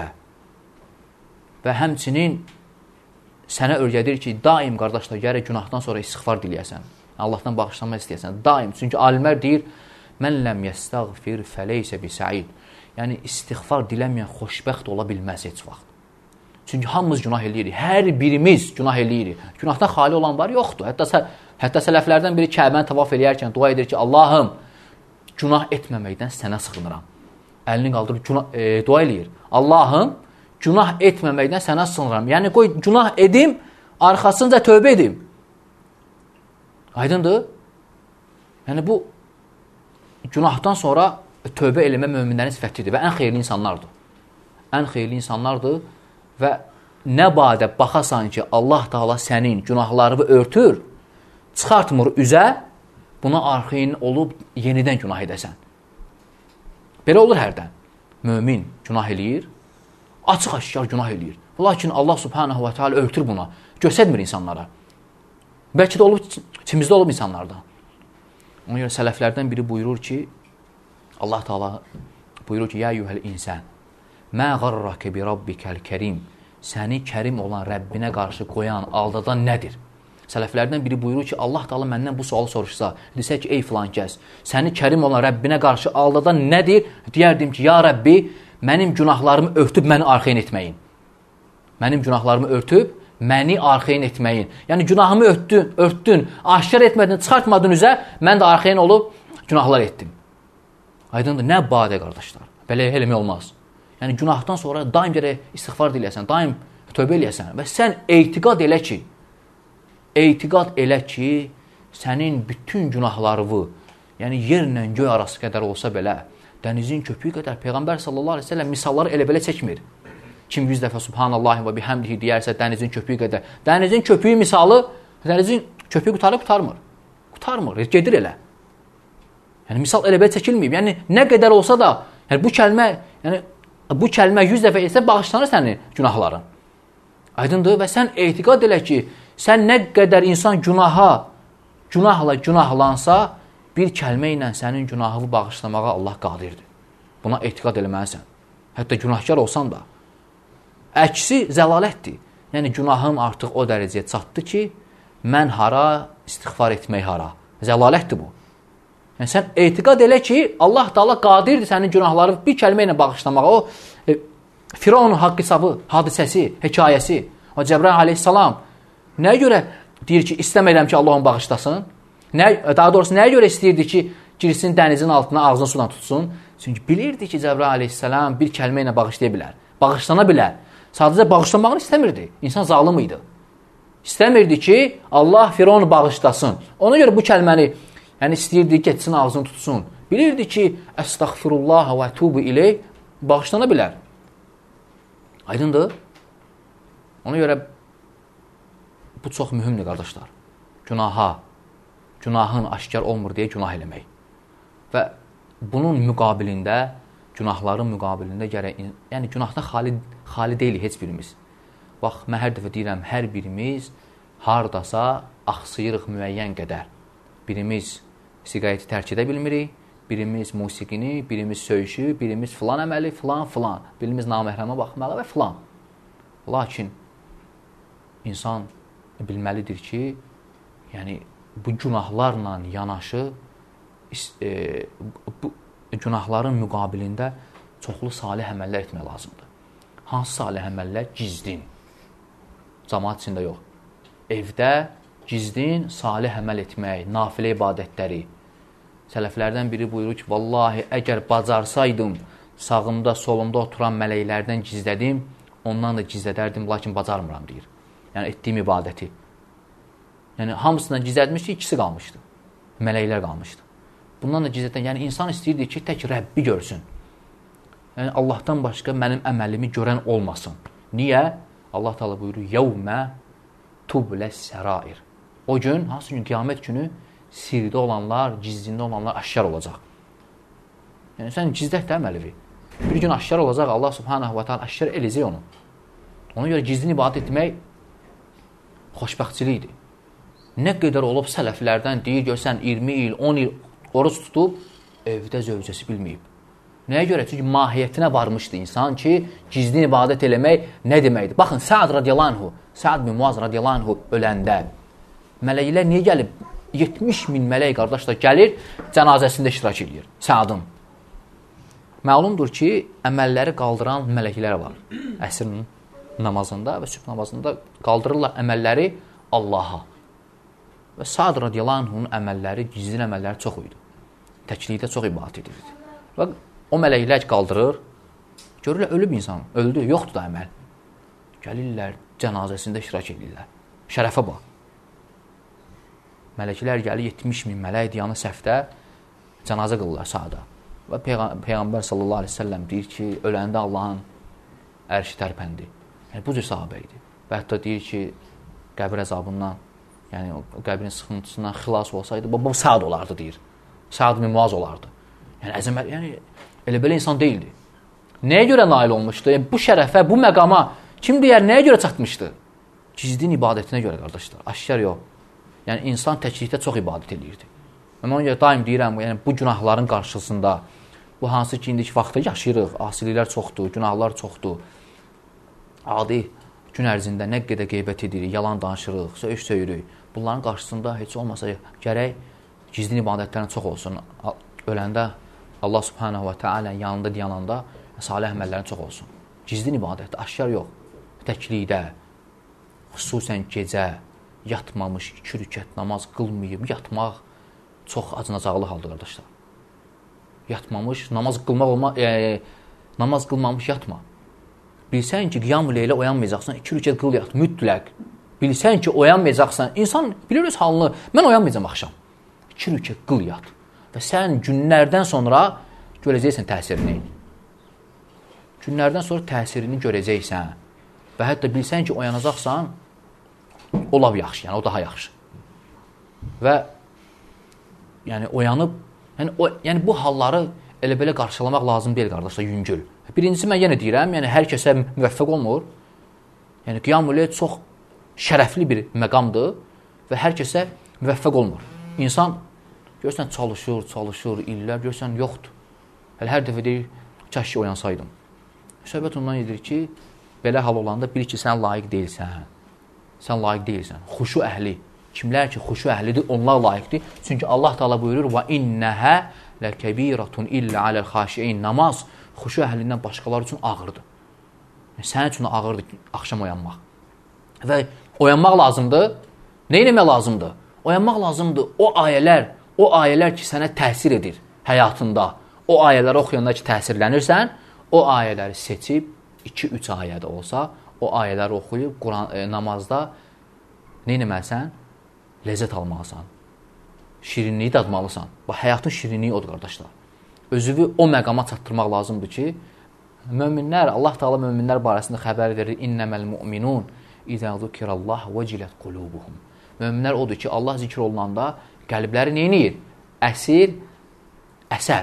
Və həmçinin sənə öyrədir ki, daim, qardaşlar, gərək günahdan sonra istiğfar diləyəsən. Allahdan bağışlanma istəyəsən. Daim. Çünki alimlər deyir, mən ləm yəstəğfir fəleysə bi səid. Yəni, istiğfar diləməyən xoşbəxt ola bilməz heç vaxt. Çünki hamımız günah eləyirik. Hər birimiz günah eləyirik. Günahdan xali olan var, yoxdur. Hətta, hətta sələflərdən biri Kəbəni tavaf eləyərkən dua edir ki, Allahım, günah etməməkdən sənə sığınıram. Əlini qaldırıb günah, e, dua eləyir. Allahım, günah etməməkdən sənə sığınıram. Yəni, qoy günah edim, arxasınca tövbə edim. Aydındır? Yəni, bu günahdan sonra tövbə eləmə möminlərin sifətidir və ən xeyirli insanlardır. Ən xeyirli insanlardır və nə badə baxasan ki, Allah Taala sənin günahlarını örtür, çıxartmır üzə, buna arxeyin olub yenidən günah edəsən. Belə olur hərdən. Mömin günah eləyir, açıq-aşkar günah eləyir. Lakin Allah Subhanahu wa Taala örtür buna, göstərmir insanlara. Bəlkə də olub, içimizdə olub insanlardan. Ona görə sələflərdən biri buyurur ki, Allah Taala buyurur ki, ya eyyuhel insan, mə qarrake bi rabbikəl kərim, səni kərim olan Rəbbinə qarşı qoyan, aldadan nədir? Sələflərdən biri buyurur ki, Allah Taala məndən bu sualı soruşsa, desə ki, ey filan kəs, səni kərim olan Rəbbinə qarşı aldadan nədir? Deyərdim ki, ya Rəbbi, mənim günahlarımı örtüb məni arxeyin etməyin. Mənim günahlarımı örtüb, məni arxeyin etməyin. Yəni, günahımı örtdün, örtdün, aşkar etmədin, çıxartmadın üzə, mən də arxeyin olub günahlar etdim. Aydındır, nə badə, qardaşlar. Belə eləmək olmaz. Yəni, günahdan sonra daim gərək istiğfar diləyəsən, daim tövbə eləyəsən və sən eytiqad elə ki, eytiqad elə ki, sənin bütün günahlarını, yəni yerlə göy arası qədər olsa belə, dənizin köpüyü qədər Peyğəmbər sallallahu aleyhi ve sellem misalları elə belə çəkmir. Kim yüz dəfə Subhanallahi və bihamdihi deyərsə dənizin köpüyü qədər. Dənizin köpüyü misalı, dənizin köpüyü qutarıb qutarmır. Qutarmır, gedir elə. Yəni, misal elə belə çəkilməyib. Yəni, nə qədər olsa da, yəni, bu kəlmə, yəni, bu kəlmə yüz dəfə etsə bağışlanır sənin günahların. Aydındır və sən etiqad elə ki, sən nə qədər insan günaha, günahla günahlansa, bir kəlmə ilə sənin günahını bağışlamağa Allah qadirdir. Buna etiqad eləməlisən. Hətta günahkar olsan da. Əksi zəlalətdir. Yəni, günahım artıq o dərəcəyə çatdı ki, mən hara, istiğfar etmək hara. Zəlalətdir bu. Yəni, sən etiqad elə ki, Allah Taala qadirdir sənin günahları bir kəlmə ilə bağışlamağa. O, e, Firavunun haqq hesabı, hadisəsi, hekayəsi. O, Cəbrail aleyhissalam nəyə görə deyir ki, istəmirəm ki, Allah onu bağışlasın? Nə, daha doğrusu, nəyə görə istəyirdi ki, girsin dənizin altına, ağzını sudan tutsun? Çünki bilirdi ki, Cəbrail aleyhissalam bir kəlmə ilə bağışlaya bilər, bağışlana bilər. Sadəcə bağışlanmağını istəmirdi. İnsan zalım idi. İstəmirdi ki, Allah Firavunu bağışlasın. Ona görə bu kəlməni, yəni istəyirdi, getsin, ağzını tutsun. Bilirdi ki, əstəğfirullah və tubu ileyh bağışlana bilər. Aydındır? Ona görə bu çox mühümdür, qardaşlar. Günaha, günahın aşkar olmur deyə günah eləmək. Və bunun müqabilində, günahların müqabilində gərək, yəni günahdan xali, xali deyilik heç birimiz. Bax, mən hər dəfə deyirəm, hər birimiz haradasa axsıyırıq müəyyən qədər. Birimiz siqareti tərk edə bilmirik, birimiz musiqini, birimiz söyüşü, birimiz filan əməli, filan, filan. Birimiz naməhrəmə baxmalı və filan. Lakin insan bilməlidir ki, yəni bu günahlarla yanaşı, e, bu günahların müqabilində çoxlu salih əməllər etmək lazımdır. Hansı salih əməllər? Gizdin. Cəmaat içində yox. Evdə gizdin, salih əməl etmək, nafilə ibadətləri. Sələflərdən biri buyurur ki, vallahi əgər bacarsaydım, sağımda, solumda oturan mələklərdən gizlədim, ondan da gizlədərdim, lakin bacarmıram, deyir. Yəni, etdiyim ibadəti. Yəni, hamısından gizlədmişdi, ikisi qalmışdı. Mələklər qalmışdı. Bundan da gizlədən, yəni insan istəyirdi ki, tək Rəbbi görsün. Yəni, Allahdan başqa mənim əməlimi görən olmasın. Niyə? Allah Teala buyurur, yevmə tubləs sərair. O gün, hansı gün? Qiyamət günü sirdə olanlar, gizlində olanlar aşkar olacaq. Yəni, sən gizlət də əməlivi. Bir gün aşkar olacaq, Allah Subhanahu wa Ta'ala aşkar eləcək onu. Ona görə gizlin ibadət etmək xoşbəxtçilikdir. Nə qədər olub sələflərdən deyir, görsən iyirmi il, on il oruç tutub, evdə zövcəsi bilməyib. Nəyə görə? Çünki mahiyyətinə varmışdı insan ki, gizli ibadət eləmək nə deməkdir? Baxın, Səad radiyallahu anhu, Səad bin Muaz radiyallahu anhu öləndə, mələklər niyə gəlib? yetmiş min mələk qardaşlar gəlir, cənazəsində iştirak edir. Səadın. Məlumdur ki, əməlləri qaldıran mələklər var. Əsrin namazında və sübh namazında qaldırırlar əməlləri Allaha. Və Səad radiyallahu anhunun əməlləri, gizli əməlləri çox idi. Təklikdə çox ibadət edirdi. Və o mələklər qaldırır, görürlər, ölüb insan, öldü, yoxdur da əməl. Gəlirlər, cənazəsində iştirak edirlər. Şərəfə bax. Mələklər gəlir, yetmiş min mələk yanı səhvdə cənazə qılırlar Səada. Və Peyğam Peyğəmbər sallallahu aleyhi ve sellem deyir ki, öləndə Allahın ərşi tərpəndi. Yəni, bu cür sahabə idi. Və hətta deyir ki, qəbir əzabından, yəni o qəbrin sıxıntısından xilas olsaydı, bu, bu Səad olardı, deyir. Səad bin Muaz olardı. Yəni, əzəmət, yəni, elə belə insan deyildi. Nəyə görə nail olmuşdu? Yəni, bu şərəfə, bu məqama kim deyər, nəyə görə çatmışdı? Gizlin ibadətinə görə, qardaşlar, aşkar yox. Yəni, insan təklikdə çox ibadət edirdi. Mən ona görə daim deyirəm, yəni, bu günahların qarşısında, bu hansı ki, indiki vaxtda yaşayırıq, asiliklər çoxdur, günahlar çoxdur. Adi gün ərzində nə qədər qeybət edirik, yalan danışırıq, söyüş söyürük. Bunların qarşısında heç olmasa gərək gizlin ibadətlərin çox olsun. Öləndə Allah subhanahu wa ta'ala yanında dayananda salih əməllərin çox olsun. Gizlin ibadət, aşkar yox. Təklikdə, xüsusən gecə, yatmamış, iki rükət namaz qılmayıb, yatmaq çox acınacaqlı haldır, qardaşlar. Yatmamış, namaz qılmaq olma, e, namaz qılmamış yatma. Bilsən ki, qiyam-ı leylə oyanmayacaqsan, iki rükət qıl yat, mütləq. Bilsən ki, oyanmayacaqsan, insan bilir öz halını, mən oyanmayacam axşam. İki rükət qıl yat. Və sən günlərdən sonra görəcəksən təsirini. Günlərdən sonra təsirini görəcəksən. Və hətta bilsən ki, oyanacaqsan, o lab yaxşı, yəni o daha yaxşı. Və yəni oyanıb, yəni, o, yəni bu halları elə belə qarşılamaq lazım deyil, qardaşlar, yüngül. Birincisi, mən yenə deyirəm, yəni hər kəsə müvəffəq olmur. Yəni qiyam-ı leyl çox şərəfli bir məqamdır və hər kəsə müvəffəq olmur. İnsan, görürsən, çalışır, çalışır, illər, görürsən, yoxdur. Hələ hər dəfə deyir, kaş ki, oyansaydım. Söhbət ondan edir ki, belə hal olanda bil ki, sən layiq deyilsən. Sən layiq deyilsən. Xuşu əhli. Kimlər ki, xuşu əhlidir, onlar layiqdir. Çünki Allah Teala buyurur, və innəhə ləkəbiratun illə aləl xaşiin. Namaz xuşu əhlindən başqaları üçün ağırdır. Yəni, sənin üçün ağırdır axşam oyanmaq. Və oyanmaq lazımdır. Nə eləmək lazımdır? Oyanmaq lazımdır. O ayələr, o ayələr ki, sənə təsir edir həyatında. O ayələri oxuyanda ki, təsirlənirsən, o ayələri seçib, iki üç ayədə olsa, o ayələri oxuyub, Quran, e, namazda nə eləməlisən? Ləzzət almalısan. Şirinliyi dadmalısan. Bax, həyatın şirinliyi odur, qardaşlar. Özünü o məqama çatdırmaq lazımdır ki, möminlər, Allah Teala möminlər barəsində xəbər verir, İnnəməl mu'minun İzə zukirallah vəcilət qulubuhum. Möminlər odur ki, Allah zikr olunanda qəlbləri neyniyir? Əsir, əsər.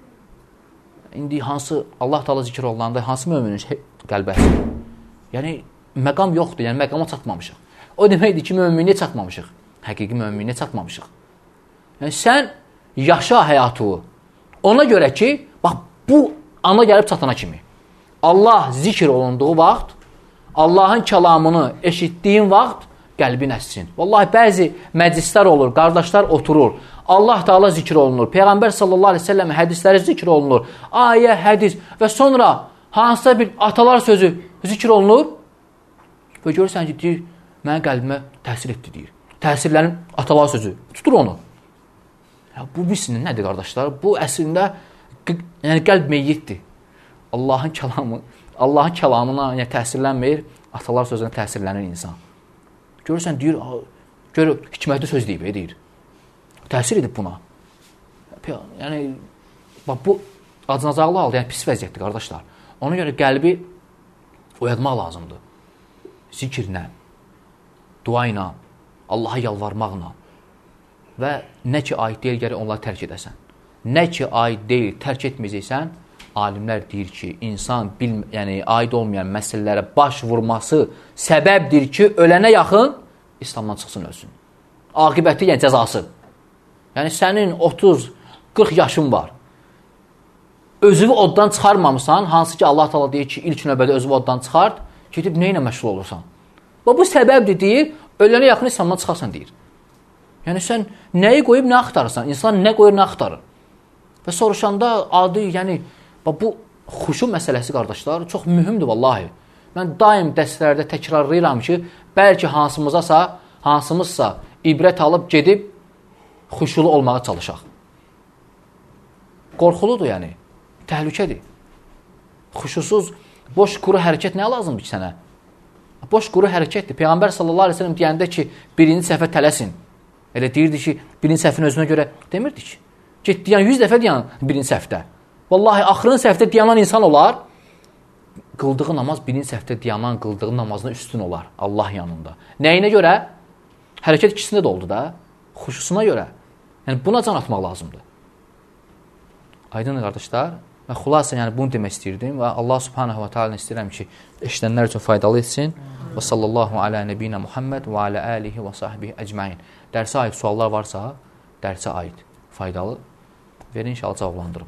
İndi hansı Allah Teala zikr olunanda hansı möminin qəlbi əsir? Yəni, məqam yoxdur, yəni məqama çatmamışıq. O deməkdir ki, möminliyə çatmamışıq. Həqiqi möminliyə çatmamışıq. Yəni, sən yaşa həyatı. Ona görə ki, bax, bu ana gəlib çatana kimi. Allah zikr olunduğu vaxt, Allahın kəlamını eşitdiyin vaxt qəlbin əssin. Vallahi, bəzi məclislər olur, qardaşlar oturur. Allah Teala zikr olunur. Peyğəmbər sallallahu aleyhi ve sellem hədisləri zikr olunur. Ayə, hədis və sonra hansısa bir atalar sözü zikr olunur və görürsən ki, deyir, mənə qəlbimə təsir etdi, deyir. Təsirlərin atalar sözü. Tutur onu. Ya, bu bilsinin nədir, qardaşlar? Bu əslində yəni, qəlb meyyiddir. Allahın kəlamı, Allahın kəlamına yəni, təsirlənmir, atalar sözünə təsirlənir insan. Görürsən, deyir, gör, hikmətli söz deyib, deyir. Təsir edib buna. Yəni, bax, bu acınacaqlı halda, yəni pis vəziyyətdir, qardaşlar. Ona görə qəlbi oyatmaq lazımdır. Zikirlə, dua ilə, Allaha yalvarmaqla və nə ki, aid deyil, gəri onları tərk edəsən. Nə ki, aid deyil, tərk etməyəcəksən, alimlər deyir ki, insan bil, yəni, aid olmayan məsələlərə baş vurması səbəbdir ki, ölənə yaxın İslamdan çıxsın, ölsün. aqibəti, yəni cəzası. Yəni sənin otuz qırx yaşın var. Özünü oddan çıxarmamısan, hansı ki Allah Taala deyir ki, ilk növbədə özünü oddan çıxart, gedib nə ilə məşğul olursan? Və bu səbəbdir deyir, ölənə yaxın İslamdan çıxarsan deyir. Yəni sən nəyi qoyub nə axtarırsan? İnsan nə qoyur, nə axtarır? Və soruşanda adi, yəni bu xuşu məsələsi qardaşlar çox mühümdür vallahi. Mən daim dərslərdə təkrarlayıram ki, bəlkə hansımızasa, hansımızsa ibrət alıb gedib xuşulu olmağa çalışaq. Qorxuludur yəni, təhlükədir. Xuşusuz, boş quru hərəkət nə lazımdır ki sənə? Boş quru hərəkətdir. Peyğəmbər sallallahu aleyhi ve sellem deyəndə ki, birinci səhvə tələsin. Elə deyirdi ki, birinci səhvin özünə görə demirdi ki. Get deyən yüz dəfə deyən birinci səhvdə. Vallahi axırın səhvdə deyən insan olar, qıldığı namaz birinci səhvdə deyən qıldığı namazına üstün olar Allah yanında. Nəyinə görə? Hərəkət ikisində də oldu da. Xuşusuna görə. Yəni buna can atmaq lazımdır. Aydın qardaşlar, və xülasə yəni bunu demək istəyirdim və Allah subhanahu wa ta'ala istəyirəm ki, eşidənlər üçün faydalı etsin. Və sallallahu alə nəbiyinə Muhammed və alə alihi və sahbihi əcməin. Dərsə aid suallar varsa, dərsə aid faydalı verin, inşallah cavablandırım.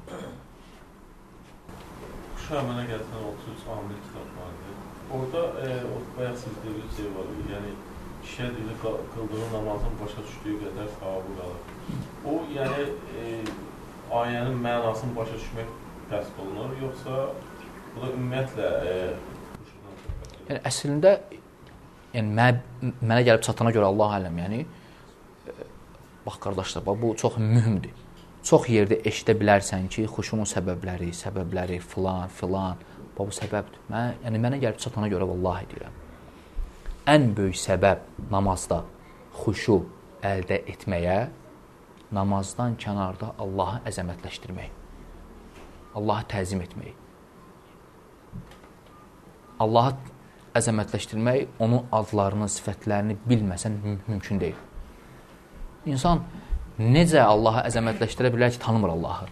Xuşu əmələ gəlsən otuz üç amil kitab vardır. Orada e, bayaq siz dediğiniz şey var, yəni kişiyə deyilir, qıldığı namazın başa düşdüyü qədər savabı qalır. O, yəni e, ayənin mənasını başa düşmək qəsd olunur, yoxsa bu da ümumiyyətlə e, yəni əslində yəni mənə, mənə gəlib çatana görə Allah aləm, yəni e, bax qardaşlar, bax, bu çox mühümdür. Çox yerdə eşidə bilərsən ki, xuşunun səbəbləri, səbəbləri filan, filan, bax bu səbəbdir. Mən, yəni mənə gəlib çatana görə vallahi deyirəm. Ən böyük səbəb namazda xuşu əldə etməyə, namazdan kənarda Allahı əzəmətləşdirmək, Allahı təzim etmək. Allahı əzəmətləşdirmək, onun adlarını, sifətlərini bilməsən mümkün deyil. İnsan necə Allahı əzəmətləşdirə bilər ki, tanımır Allahı?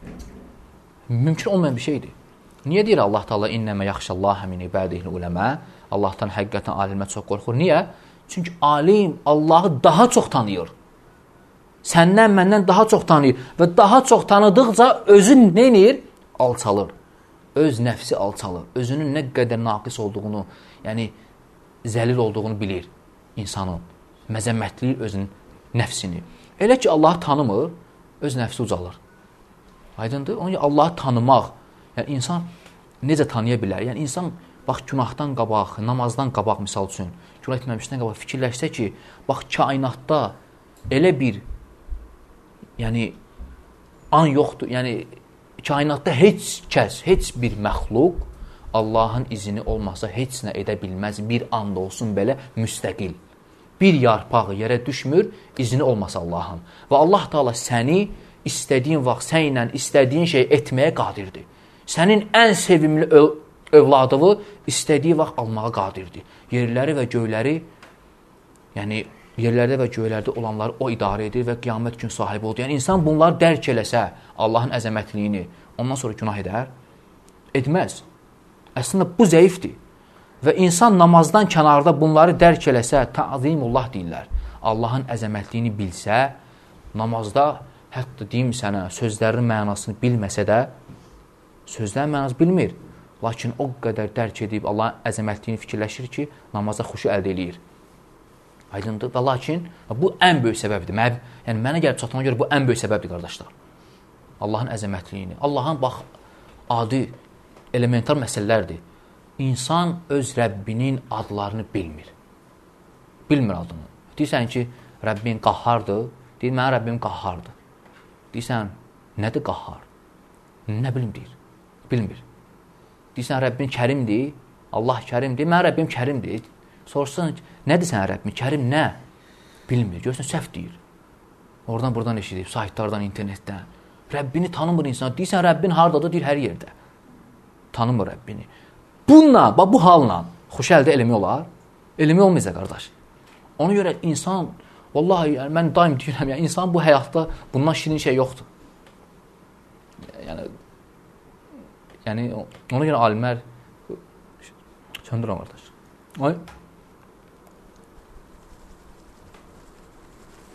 Mümkün olmayan bir şeydir. Niyə deyir Allah Taala innəmə yaxşallaha min ibadihi uləmə? Allahdan həqiqətən alimə çox qorxur. Niyə? Çünki alim Allahı daha çox tanıyır. Səndən, məndən daha çox tanıyır və daha çox tanıdıqca özü nə edir? Alçalır. Öz nəfsi alçalır. Özünün nə qədər naqis olduğunu, yəni zəlil olduğunu bilir insanın. Məzəmmətliyir özünün nəfsini. Elə ki, Allahı tanımır, öz nəfsi ucalır. Aydındır? Onun Allahı tanımaq, yəni insan necə tanıya bilər? Yəni insan, bax, günahdan qabaq, namazdan qabaq, misal üçün, günah etməmişdən qabaq fikirləşsə ki, bax, kainatda elə bir, yəni, an yoxdur, yəni, kainatda heç kəs, heç bir məxluq Allahın izini olmasa heç nə edə bilməz, bir anda olsun belə müstəqil. Bir yarpağı yerə düşmür, izini olmasa Allahın. Və Allah Taala səni istədiyin vaxt sənlə istədiyin şey etməyə qadirdir. Sənin ən sevimli öv övladını istədiyi vaxt almağa qadirdir. Yerləri və göyləri, yəni yerlərdə və göylərdə olanları o idarə edir və qiyamət gün sahibi oldu. Yəni insan bunları dərk eləsə, Allahın əzəmətliyini, ondan sonra günah edər? Etməz. Əslində bu zəifdir. Və insan namazdan kənarda bunları dərk eləsə, ta'zimullah deyirlər. Allahın əzəmətliyini bilsə, namazda hətta deyim sənə, sözlərin mənasını bilməsə də, sözlərin mənasını bilmir. Lakin o qədər dərk edib Allahın əzəmətliyini fikirləşir ki, namaza xuşu əldə eləyir. Aydındır. Və lakin bu ən böyük səbəbdir. Mən, yəni mənə gəlib çatana görə bu ən böyük səbəbdir, qardaşlar. Allahın əzəmətliyini. Allahın, bax, adi, elementar məsələlərdir. İnsan öz Rəbbinin adlarını bilmir. Bilmir adını. Deyirsən ki, Rəbbin qahhardır. Deyir, mənim Rəbbim qahhardır. Deyirsən, nədir qahhar? Nə bilim deyir. Bilmir. Deyirsən, Rəbbin kərimdir. Allah kərimdir. Mənim Rəbbim kərimdir. Sorsan, nədir sən Rəbbin? Kərim nə? Bilmir. Görsən, səhv deyir. Oradan buradan eşidib, saytlardan, internetdən. Rəbbini tanımır insan. Deyirsən, Rəbbin hardadır? Deyir, hər yerdə. Tanımır Rəbbini. Bununla, bu halla xoş əldə eləmək olar. Eləmək olmayacaq, qardaş. Ona görə insan, vallahi, yəni, mən daim deyirəm, yəni, insan bu həyatda bundan şirin şey yoxdur. Yəni, yəni ona görə alimlər söndürəm, qardaş. Ay.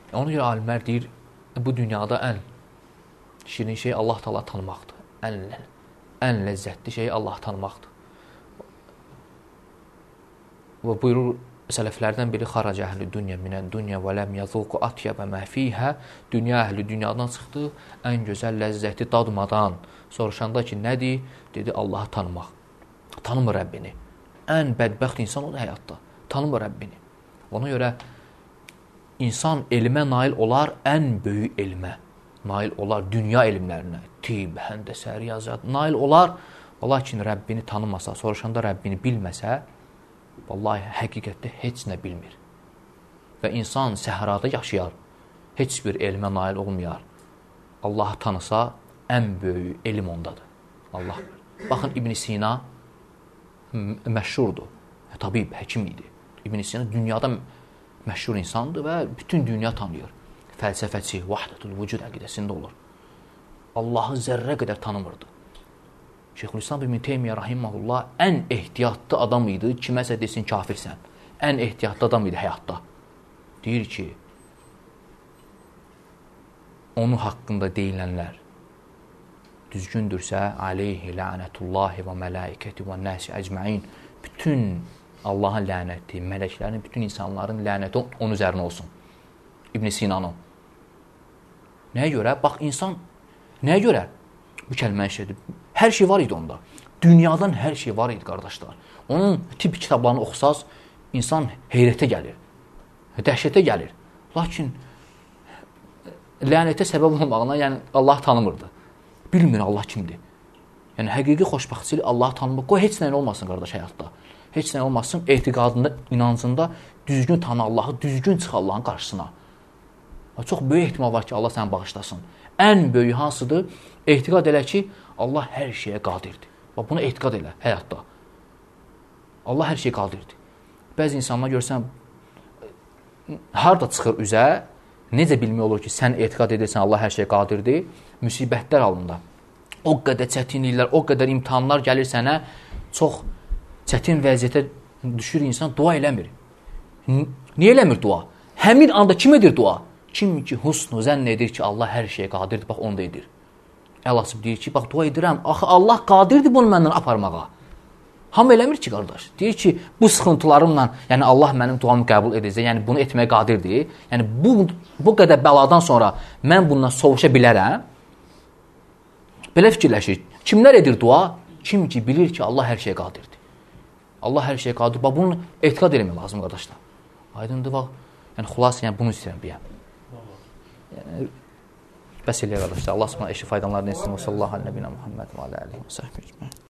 Ona görə alimlər deyir, bu dünyada ən şirin şey Allah Taala tanımaqdır. Ən, ən ləzzətli şey Allah tanımaqdır. Və buyurur sələflərdən biri xarac əhli dünya minən dünya və ləm yazuqu atyəbə mə fiyhə. Dünya əhli dünyadan çıxdı, ən gözəl ləzzəti dadmadan. Soruşanda ki, nədir? Dedi, Allahı tanımaq. Tanımır Rəbbini. Ən bədbəxt insan odur həyatda. Tanımır Rəbbini. Ona görə insan elmə nail olar, ən böyük elmə nail olar, dünya elmlərinə, tib, həndəsə, riyazat nail olar. Lakin Rəbbini tanımasa, soruşanda Rəbbini bilməsə, vallahi həqiqətdə heç nə bilmir. Və insan səhrada yaşayar, heç bir elmə nail olmayar. Allahı tanısa, ən böyük elm ondadır. Allah. Baxın, İbn Sina məşhurdur. Tabib, həkim idi. İbn Sina dünyada məşhur insandır və bütün dünya tanıyır. Fəlsəfəçi, vahdətul vücud əqidəsində olur. Allahı zərrə qədər tanımırdı. Şeyxülislam İbn Teymiyyə rahimehullah ən ehtiyatlı adam idi. Kiməsə desin kafirsən. Ən ehtiyatlı adam idi həyatda. Deyir ki, onun haqqında deyilənlər düzgündürsə, aleyhi lənətullahi və mələikəti və nəsi əcməin, bütün Allahın lənəti, mələklərin, bütün insanların lənəti onun üzərinə olsun. İbn Sina'nın. Nəyə görə? Bax, insan nəyə görə bu kəlməni işlədir? Hər şey var idi onda. Dünyadan hər şey var idi, qardaşlar. Onun tip kitablarını oxusaz, insan heyrətə gəlir, dəhşətə gəlir. Lakin lənətə səbəb olmağına, yəni Allah tanımırdı. Bilmir Allah kimdir. Yəni, həqiqi xoşbəxtçilik Allahı tanımaq. Qoy, heç nəyin olmasın, qardaş, həyatda. Heç nəyin olmasın, etiqadında, inancında düzgün tanı Allahı, düzgün çıx Allahın qarşısına. Çox böyük ehtimal var ki, Allah səni bağışlasın. Ən böyük hansıdır? Etiqad elə ki, Allah hər şeyə qadirdir. Bax, buna etiqad elə həyatda. Allah hər şeyə qadirdir. Bəzi insanlar görsən, harada çıxır üzə, necə bilmək olur ki, sən etiqad edirsən, Allah hər şeyə qadirdir? Müsibətlər halında. O qədər çətinliklər, o qədər imtihanlar gəlir sənə, çox çətin vəziyyətə düşür insan, dua eləmir. Niyə eləmir dua? Həmin anda kim edir dua? Kim ki, husnu zənn edir ki, Allah hər şeyə qadirdir, bax, onu da edir. Əl açıb deyir ki, bax, dua edirəm, axı Allah qadirdir bunu məndən aparmağa. Hamı eləmir ki, qardaş. Deyir ki, bu sıxıntılarımla, yəni Allah mənim duamı qəbul edəcək, yəni bunu etməyə qadirdir. Yəni bu, bu qədər bəladan sonra mən bundan sovuşa bilərəm. Belə fikirləşir. Kimlər edir dua? Kim ki, bilir ki, Allah hər şeyə qadirdir. Allah hər şeyə qadirdir. Bax, bunu etiqad eləmək lazım, qardaşlar. Aydındır, bax. Yəni, xülas, yəni bunu istəyirəm deyəm. Yəni, bəs eləyək, qardaşlar. Allah subhanahu eşi faydalarını etsin. Və sallallahu aleyhi və səlləm Muhammed və alə alihi və səhbə ecmaîn.